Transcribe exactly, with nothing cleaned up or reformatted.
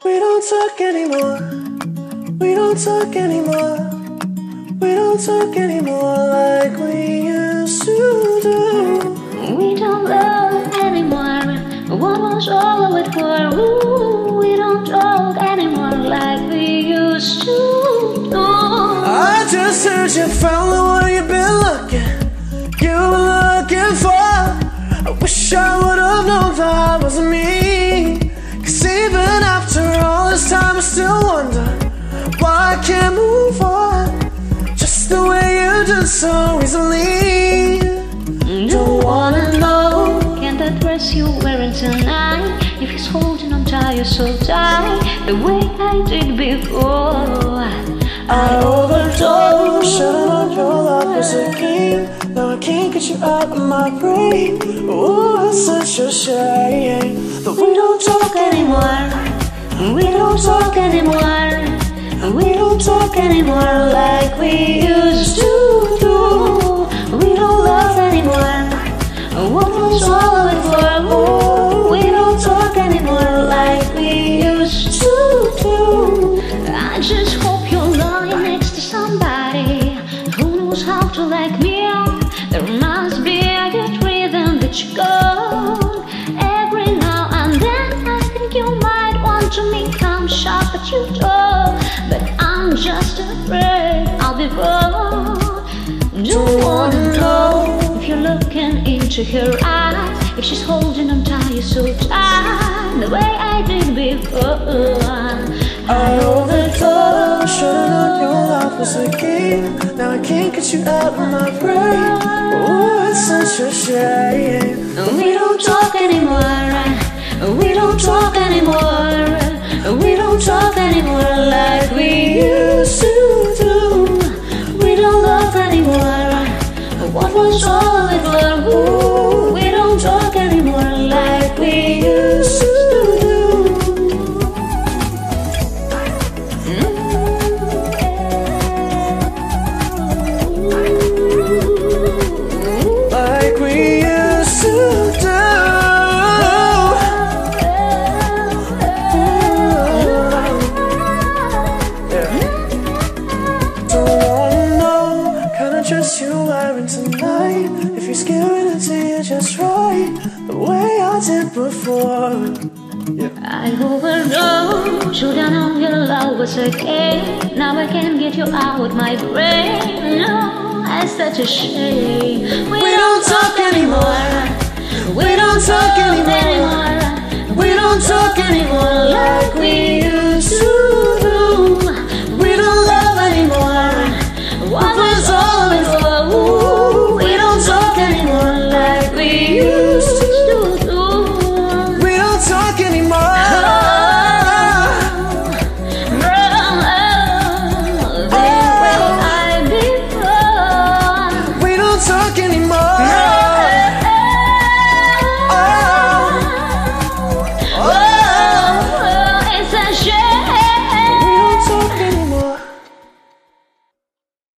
We don't talk anymore. We don't talk anymore. We don't talk anymore like we used to do. We don't love anymore. What was all of it for? Ooh, we don't talk anymore like we used to do. I just heard you found the one you've been looking, you were looking for. I wish I would've known that wasn't me. Cause even after all this time I still wonder why I can't move on just the way you did so easily. Don't wanna know, can that dress you're wearing tonight, if he's holding on to you so tight, the way I did before. I overdosed, should've known your love was a game. Now I can't get you out of my brain. Ooh, it's such a shame that we don't talk anymore. We don't talk anymore. We don't talk anymore like we used to do. We don't love anymore. What was all of it for? Ooh, we don't talk anymore like we used to do. I just hope you're lying next to somebody who knows how to like me. There must be a good rhythm that you got. Every now and then I think you might want to make come sharp, but you don't. But I'm just afraid I'll be wrong. Don't wanna know if you're looking into her eyes, if she's holding on to you so tight, the way I did before. I overdosed, should've known your love was a game. Now I can't get you out of my brain. Ooh, it's such a shame. We don't talk anymore. We don't talk anymore. We don't talk anymore like we used to do. We don't love anymore. What was all of it for? Ooh, we don't talk anymore like we used to do. Like we used to do. Dress you're wearing tonight, if you're scaring it to you just right, the way I did before. Yeah. I overdosed, should I know your love was a game. Now I can't get you out of my brain. No, it's such a shame. We, we don't talk anymore. We don't talk anymore. anymore. We don't talk anymore.